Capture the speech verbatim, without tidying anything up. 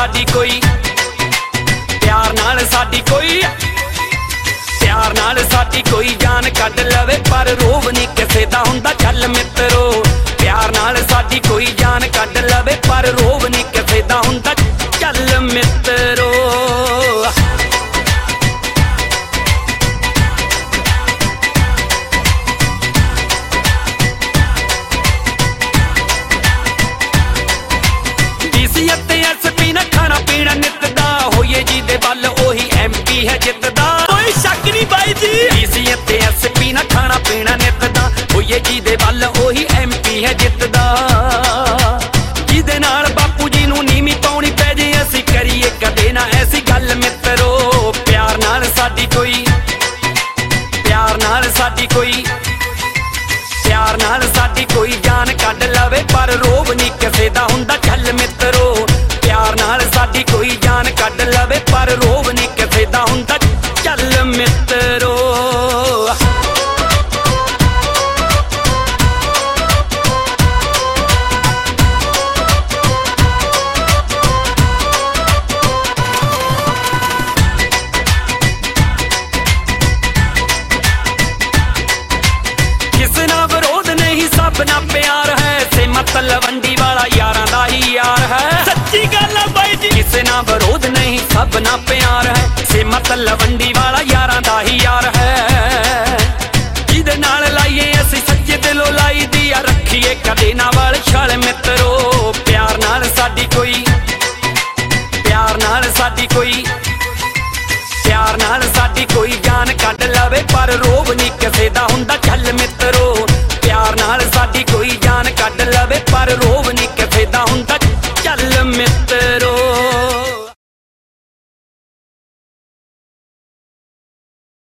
साडी कोई, प्यार नाल साडी कोई, प्यार नाल साडी कोई जान कढ लवे पर रोब नहीं किसे दा हुंदा चल मित्रो। प्यार नाल साडी कोई जान कढ लवे पर रोब नहीं किसे दा हुंदा चल मित्रो। खाना पीना नितदा होइए जी दे बल ओही एम पी है जितदा, कोई शक नहीं बाई जी। डीसी ते एस पी ना खाना पीना नितदा होइए जी दे बल ओही एम पी है जितदा। जिदे नाल बापू जी नूं नीवी पाउणी पै जे असीं करिए कदे ना ऐसी गल मित्रो। प्यार नाल साडी कोई, प्यार नाल साडी कोई, प्यार नाल साडी कोई जान कढ लवे पर रोब नहीं किसे दा हुंदा चल मित्रो। प्यार नाल साडी कोई जान कढ लवे पर रोब नहीं किसे दा हुंदा चल मित्रो। किस ना विरोध नहीं सब ना प्यार है, से मतलब वंडी वाला यारां दा ही यार है। सच्ची गल है बाई जी, किसे ना विरोध नहीं सब ना प्यार है, से मतलब वंडी वाला यारां दा ही यार है। जिदे नाल लाइए असीं सच्चे दिलों लाई दी आ रखिए कदे ना वाल छल मित्रो। प्यार नाल साडी कोई, प्यार नाल साडी कोई, प्यार नाल साडी कोई जान कढ लवे पर रोब नहीं किसे दा हुंदा चल मित्रो।